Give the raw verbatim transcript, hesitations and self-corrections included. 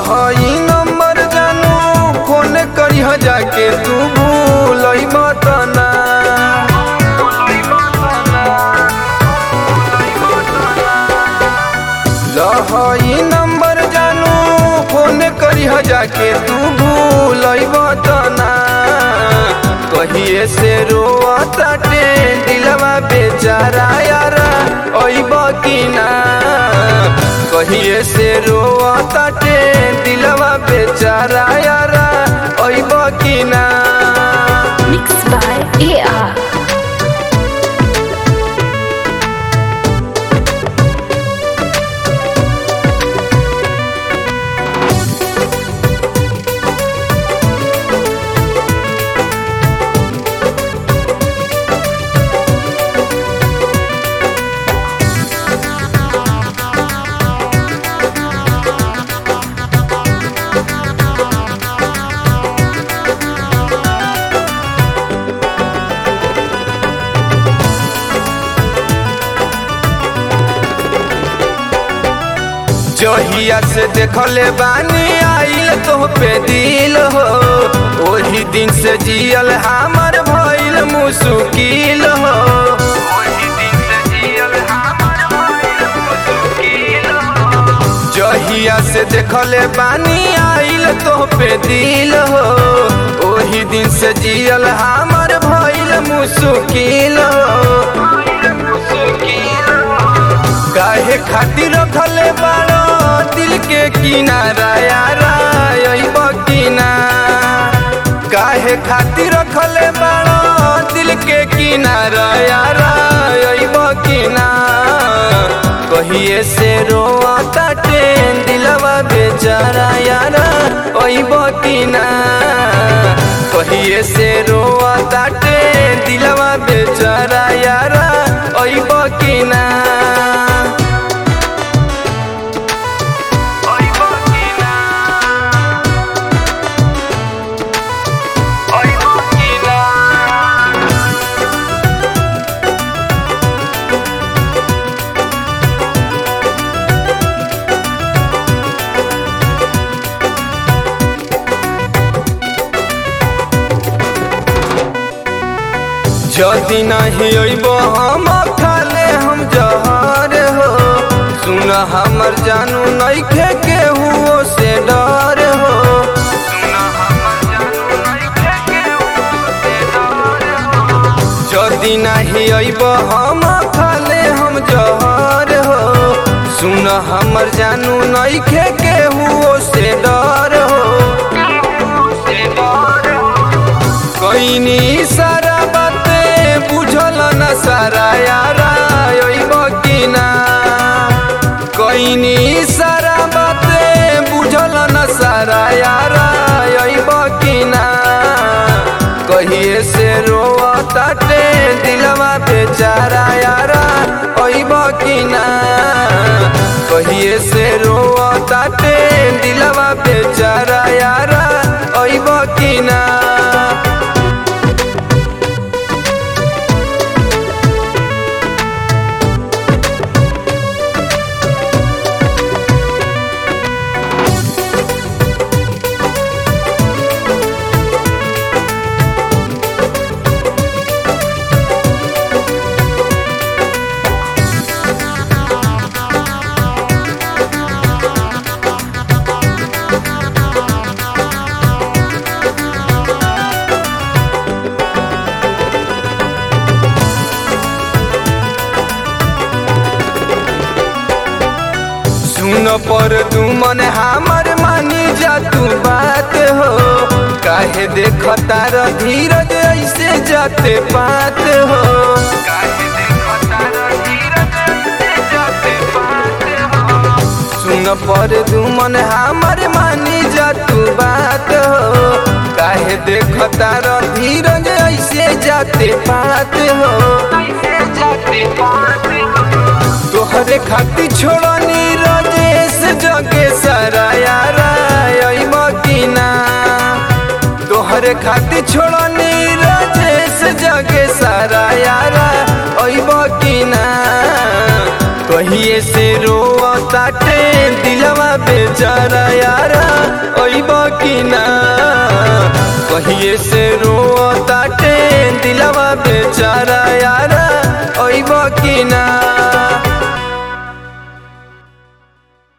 लहई नंबर जानू फोन करी जाके तू भूलई मतना। लहई नंबर जानू फोन करी जाके तू भूलई मतना। कहिए से रोता टे दिलवा बेचारा यारा अइब की ना। कहिए से रोता टे दिलवा बेचारा यारा अइब की ना। Mixed by A R. जहिया से देखले बानी आइल तो पे दिल हो। ओही दिन से जियल हमर भइल मुश्किल हो। ओही दिन से जियल हमर भइल मुश्किल हो। जहिया से देखले बानी आइल तो पे दिल हो। ओही दिन से जियल हमर भइल मुश्किल हो। काहे खातिर रखले बाड़ो दिल के किनारा यारा अइब की ना। काहे खातिर रखले बाड़ो दिल के किनारा यारा अइब की ना। कहिए से रोता टे दिलवा बेचारा यारा अइब की ना। कहिए से रोता टे दिलवा बेचारा यारा अइब की ना। जदि नहीं अइब हम खाले हम जहर हो। सुन हमर जानू नइखे केहू से डर हो। सुन हमर जानू नइखे केहू से डर हो। जदि नहीं अइब हम खाले हम जहर हो। सुन हमर जानू नइखे केहू से डर हो। कइनी सारा बाते बुझल न सारा यारा अइब की ना। कइनी सारा बाते बुझल न सारा यारा अइब की ना। कहिए से रोता टे दिलवा बेचारा यारा अइब की ना। कहिए से रोता टे दिलवा बेचारा यारा अइब की ना। सुन पर तू मन हमर मानी जा तू बात हो। काहे देखता र धीरज ऐसे जाते पात हो। काहे देखता र धीरज ऐसे जाते पात हो। सुन पर तू मन हमर मानी जा तू बात हो। काहे देखता र धीरज ऐसे जाते पात हो। ऐसे जाते पात हो। तोहरे खाती छोड़नी राजेश जगे सारा यारा अइब की ना। तोहरे खाती छोड़नी राजेश जगे सारा यारा अइब की ना। कहिए से रोता टे दिलवा बेचारा यारा ओइब की ना।